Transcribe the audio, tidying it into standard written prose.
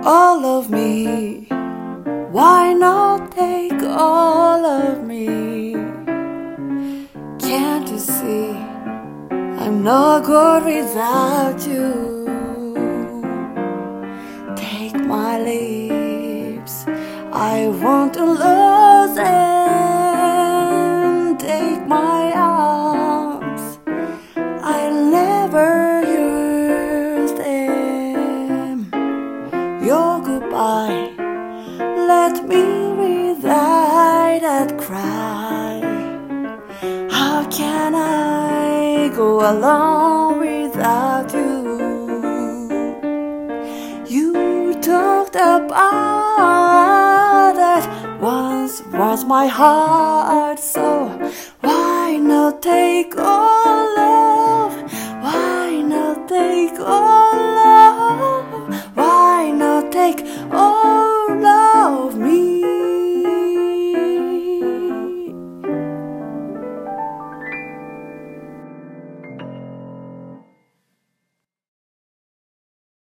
all of me. Why not take all of me? Can't you see I'm not good without you? Take my lips, I want to lose them. Take my arms, I'll never use them. Your goodbye let me without that cry. How can I go along without you? You talked about that once was my heart's